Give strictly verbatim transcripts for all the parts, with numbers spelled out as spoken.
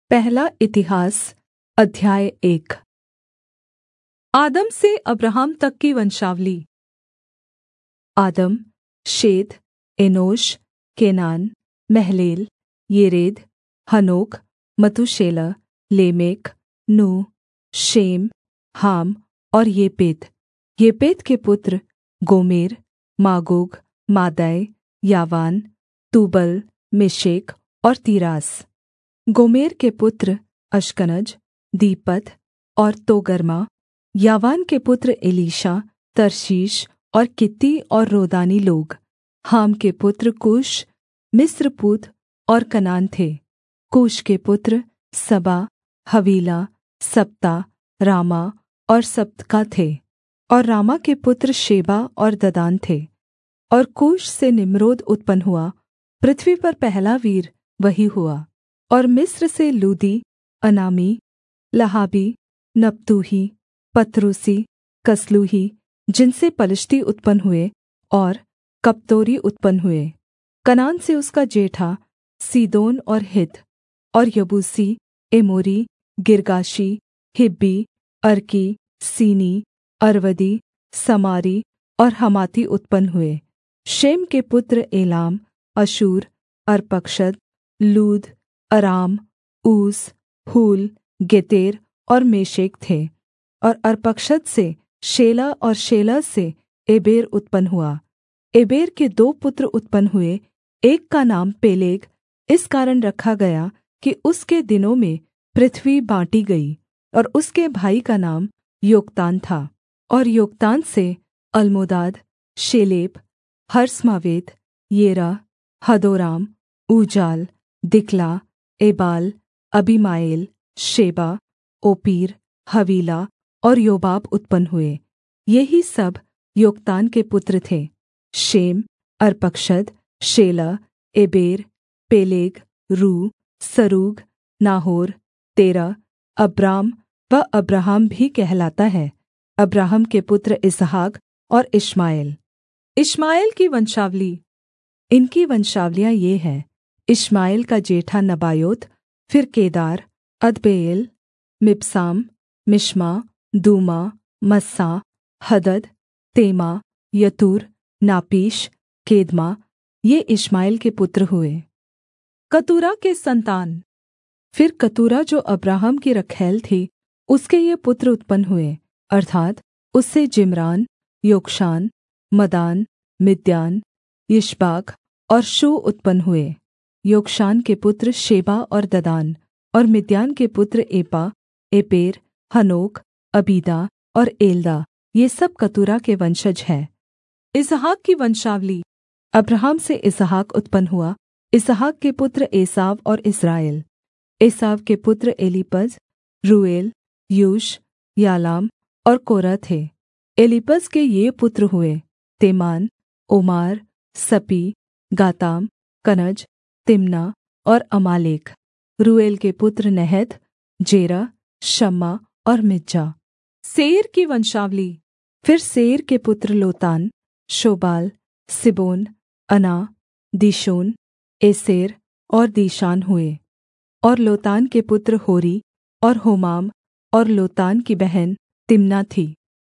पहला इतिहास अध्याय एक। आदम से अब्राहम तक की वंशावली। आदम, शेत, एनोश, केनान, महलेल, येरेद, हनोक, मतूशेलह, लेमेक, नूह, शेम, हाम और येपेत। येपेत के पुत्र गोमेर, मागोग, मादै, यावान, तूबल, मेशेक और तीरास। गोमेर के पुत्र अश्कनज, दीपत और तोगर्मा। यावान के पुत्र एलीशा, तर्शीश और कित्ती और रोदानी लोग। हाम के पुत्र कूश, मिस्रपूत और कनान थे। कूश के पुत्र सबा, हवीला, सप्ता, रामा और सब्तका थे। और रामा के पुत्र शेबा और ददान थे। और कूश से निम्रोद उत्पन्न हुआ, पृथ्वी पर पहला वीर वही हुआ। और मिस्र से लूदी, अनामी, लहाबी, नप्तूही, पत्रूसी, कसलूही, जिनसे पलिश्ती उत्पन्न हुए, और कप्तोरी उत्पन्न हुए। कनान से उसका जेठा सीदोन और हित, और यबूसी, एमोरी, गिर्गाशी, हिब्बी, अर्की, सीनी, अर्वदी, समारी और हमाती उत्पन्न हुए। शेम के पुत्र एलाम, अश्शूर, अर्पक्षद, लूद, अराम, ऊस, हूल, गेतेर और मेशेक थे। और अर्पक्षद से शेलह और शेलह से एबेर उत्पन्न हुआ। एबेर के दो पुत्र उत्पन्न हुए, एक का नाम पेलेग इस कारण रखा गया कि उसके दिनों में पृथ्वी बाँटी गई, और उसके भाई का नाम योक्तान था। और योक्तान से अल्मोदाद, Sheleph, Hazarmaveth, Jerah, Hadoram, Uzal, Diklah, Ebal, Abimael, Sheba, Ophir, Havilah और योबाब उत्पन्न हुए। ये ही सब योक्तान के पुत्र थे। Shem, Arphaxad, Shelah, Eber, Peleg, Reu, Serug, Nahor, Terah, Abram व अब्राहम भी कहलाता है। अब्राहम के पुत्र इसहाक और इश्माएल। इश्माएल की वंशावली। इनकी वंशावलियाँ ये हैं: इश्माएल का जेठा नबायोत, फिर केदार, अदबेएल, मिबसाम, मिश्मा, दूमा, मस्सा, हदद, तेमा, यतूर, नापीश, केदमा। ये इश्माएल के पुत्र हुए। कतूरा के संतान। फिर कतूरा जो अब्राहम की रखैल थी, उसके ये पुत्र उत्पन्न हुए, अर्थात् उससे जिम्रान, योक्षान, मदान, मिद्यान, यिशबाक और शू उत्पन्न हुए। योक्षान के पुत्र शेबा और ददान। और मिद्यान के पुत्र एपा, एपेर, हनोक, अबीदा और एल्दा। ये सब कतूरा के वंशज हैं। इसहाक की वंशावली। अब्राहम से इसहाक उत्पन्न हुआ। इसहाक के पुत्र एसाव और इस्राएल। एसाव के पुत्र एलीपज, रूएल, यूश, यालाम और कोरह थे। एलीपज के ये पुत्र हुए: Teman, Omar, Zepho, Gatam, Kenaz, Timna और अमालेक। रूएल के पुत्र नहत, जेरह, शम्मा और मिज्जा। सेईर की वंशावली। फिर सेईर के पुत्र लोतान, शोबाल, सिबोन, अना, दीशोन, एसेर और दीशान हुए। और लोतान के पुत्र होरी और होमाम, और लोतान की बहन तिम्ना थी।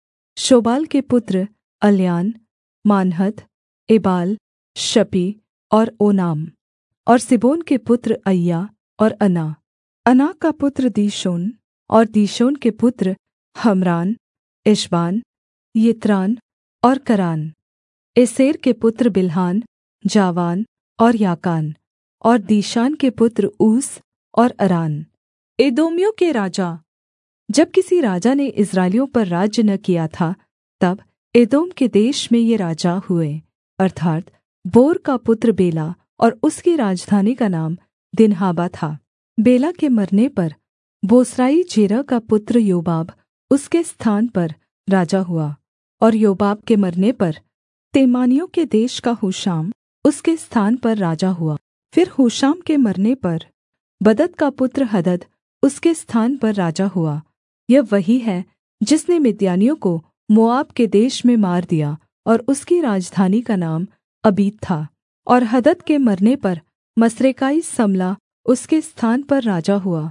शोबाल के पुत्र अल्यान, मानहत, एबाल, शपी और ओनाम। और सिबोन के पुत्र अय्या और अना। अना का पुत्र दीशोन, और दीशोन के पुत्र हमरान, एशबान, यित्रान और करान। एसेर के पुत्र बिल्हान, जावान और याकान। और दीशान के पुत्र ऊस और अरान। एदोमियों के राजा। जब किसी राजा ने इस्राएलियों पर राज्य न किया था, तब एदोम के देश में ये राजा हुए, अर्थात् बोर का पुत्र बेला, और उसकी राजधानी का नाम दिन्हाबा था। बेला के मरने पर बोस्राई जेरह का पुत्र योबाब उसके स्थान पर राजा हुआ। और योबाब के मरने पर तेमानियों के देश का हूशाम उसके स्थान पर राजा हुआ। फिर हूशाम के मरने पर बदद का पुत्र हदद उसके स्थान पर राजा हुआ। यह वही है जिसने मिद्यानियों को मोआब के देश में मार दिया, और उसकी राजधानी का नाम अबीद था। और हदद के मरने पर मस्रेकाई सम्ला उसके स्थान पर राजा हुआ।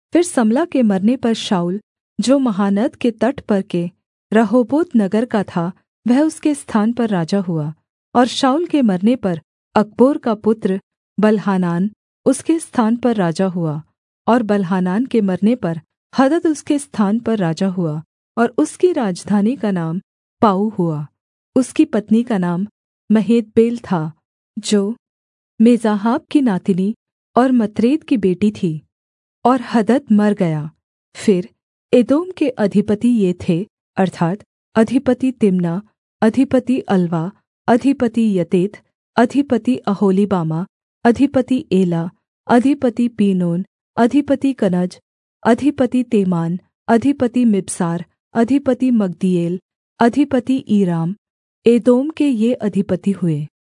फिर समला के मरने पर शाऊल, जो महानद के तट पर के रहोबोत नगर का था, वह उसके स्थान पर राजा हुआ। और शाऊल के मरने पर अकबोर का पुत्र बलहानान उसके स्थान पर राजा हुआ। और बलहानान के मरने पर हदद उसके स्थान पर राजा हुआ, और उसकी राजधानी का नाम पाऊ हुआ। उसकी पत्नी का नाम महेतबेल था, जो मेजाहाब की नातिनी और मत्रेद की बेटी थी। और हदद मर गया। फिर एदोम के अधिपति ये थे, अर्थात् अधिपति तिम्ना, अधिपति अलवा, अधिपति यतेत, अधिपति अहोलीबामा, अधिपति एला, अधिपति पीनोन, अधिपति कनज, अधिपति तेमान, अधिपति मिबसार, अधिपति मग्दीएल, अधिपति ईराम। एदोम के ये अधिपति हुए।